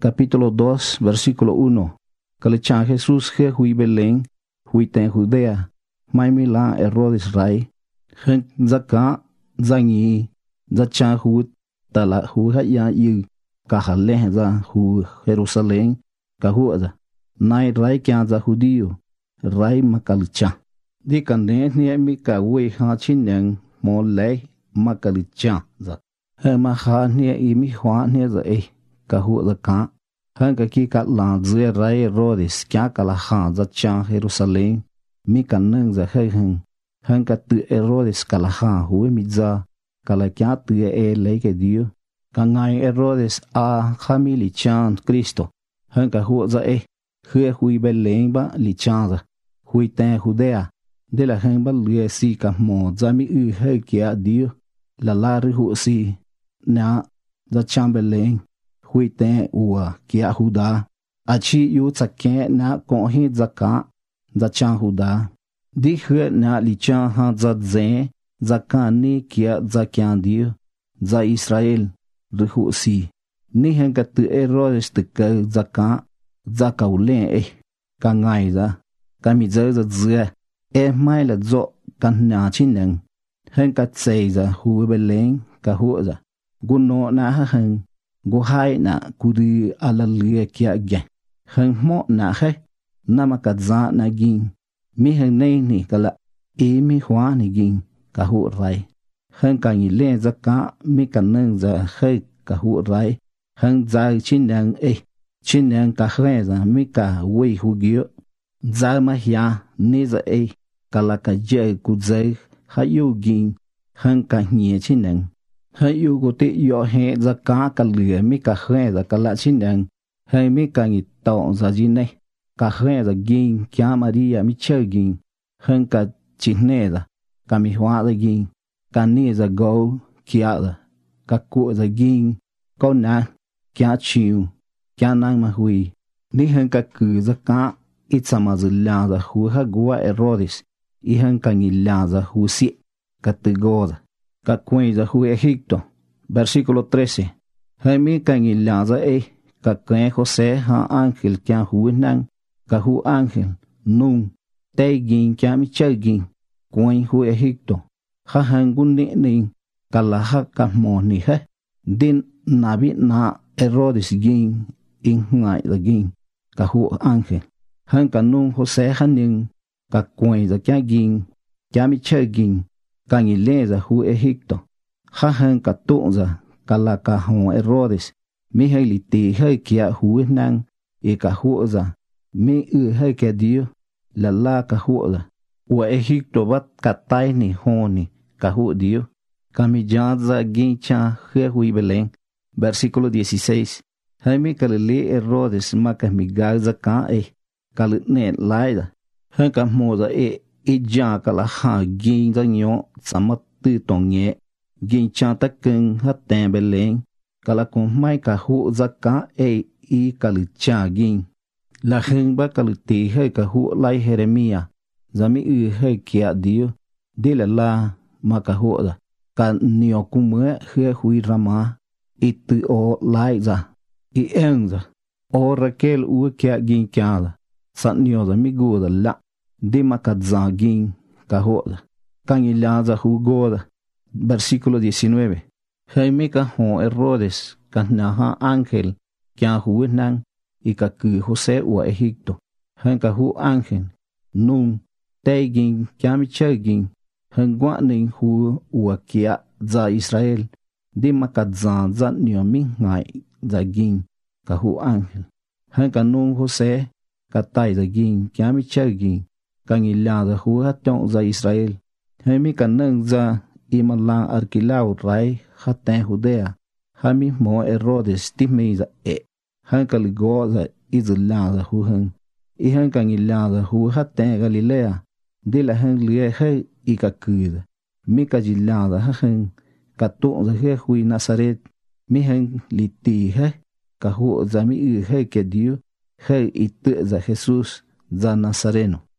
capítulo 2, versículo 1. Que le chan Jesús que hui Belén, hui ten Judea, mai Milán Herodes Rai, hen zaka, zangi, zachan hu tala hu haya yu, kahale za hu Jerusalén, kahuada, nai Rai kya za Judío, Rai makalicha. Di kane ni mi ka hui ha chineng mo lei makalicha za. He ma ha ni imi hwa ni za kahuada ka. Hân cả khi cả làng dưới rai Herodes kia cả là hàng ra trang Jerusalem mi cả nâng ra hơi hân cả tự Herodes cả là hàng huế mi ra cả là kia tự lấy cái điều cả ngày Herodes khami li trang Cristo hân cả huế ra huế huế bên lên ba li trang ra huế tên Judea đây là hân ba lừa si cả mò ra mi hơi kia điều là huế si nã ra trang bên lên hui tên ua kia Huda, achi yu tsake na konhi zaka, zachan Huda. Di hue na li chan ha zadze, zaka ni kia zakyan diu, za Israel, rihu si. Ni hen ka tu Herodes tu ka zaka ulen ka ngai za, ka mi zơ za zhe, mai la zo kan na chineng. Hen ka tsei za hu beleng ka hu za, guno na ha hen. Go hai na kudi alalia kia ge. Heng mo na he. Namakadza na gin. Mi heng nei ni kala. Mi hua ni gin. Kahu rai. Heng ka ngi len za ka. Mi ka neng za he kahu rai. Heng za chinang Chinang ka he za mi ka wei hu gyo. Za ma hia ni za Kala ka je kudzai. Ha yu gin. Heng ka nye chinang. Hay yu go te yo he za ka lừa mi ka he za ka la chinang hay mi ka ngi to za jine ka he za gin kya Maria mi che gin hen ka chine za ka mi hwa za gin ka ni za go kya za ka ku za gin ko na kya chiu kya nang ma hui ni hen ka ku za ka itsama za la za hu ha gua Herodes I hen ka ngi la za hu si ka te go za ka kwen za hu Egipto. Versículo 13. Hemi ka ngi la za ka kwen José ha ángel kya hu nang ka hu ángel nung te gin kya mi che gin kwen hu Egipto. Ha hangun ni ka la ha ka mo ni he. Din nabi na Herodes gin in ngai za gin ka hu ángel. Han ka nung José ha ning ka kwen za kya gin kya mi che gin ka ngi le za hu Egipto. Ha han ka tu za ka la ka hon Herodes mi he li ti he kia hu nang ka hu za mi he ke dio la ka hu za wa Egipto bat ka tai ni honi ka hu dio ka mi ja za gin cha he hu Belén. Versículo 16. Hai mi ka le Herodes ma ka mi ga za ka ka le ne lai da han ka mo za ja ka la ha gin za nyo sama tư tong nhẹ gin cha ta keng ha ten Belén ka la con mai ka hu za ka ka lu cha gin la hen ba ka lu ti he ka hu lai Jeremia za mi he kia dio de la ma ka hu da ka nio ku me he hui Rama tu o lai za en za o Raquel kia gin kia da sa nio za mi gu da la de makadza gin ka hu da kan ila za hu go da. Versículo 19. Jaime ka ho Herodes ka na ha ángel kia hu nang ka ku José wa Egipto. Han ka hu ángel nung te gin kia mi che gin han gwa ning hu wa kia za Israel de makadza za nio mi ngai za gin ka hu ángel. Han ka nung José ka tai za gin kia mi che gin ka ngi la za hu ha tong za Israel. Jaime ka nang za imalang Arquilao rai ha ten Judea ha mismo Herodes timei za han ka ligo za izla za hu han I han ka ngi la za hu ha ten Galilea de la han lie he ka kuda mi ka jila za han ka to za he hui Nazaret mi han li ti he ka hu za mi he ke dio he I te za Jesús za Nazareno.